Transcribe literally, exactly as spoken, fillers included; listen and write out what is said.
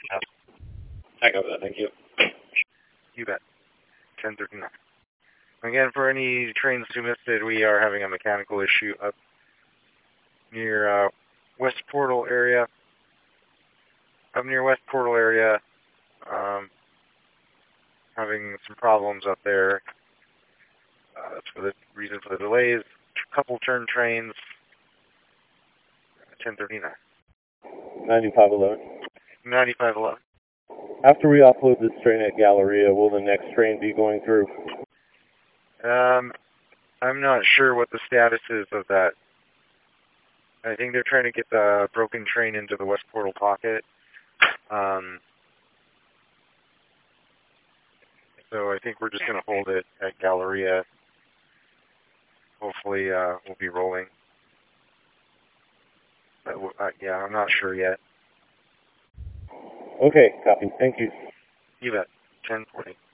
I got that, thank you. You bet. ten thirty-nine. Again, for any trains who missed it, we are having a mechanical issue up near uh, West Portal area. Up near West Portal area, um, having some problems up there. Uh, that's for the reason for the delays. Couple turn trains. ten thirty-nine. ninety-five eleven. ninety-five eleven. After we offload this train at Galleria, will the next train be going through? Um, I'm not sure what the status is of that. I think they're trying to get the broken train into the West Portal pocket. Um, so I think we're just going to hold it at Galleria. Hopefully uh, we'll be rolling. But, uh, yeah, I'm not sure yet. Okay, copy. Thank you. You bet. ten forty.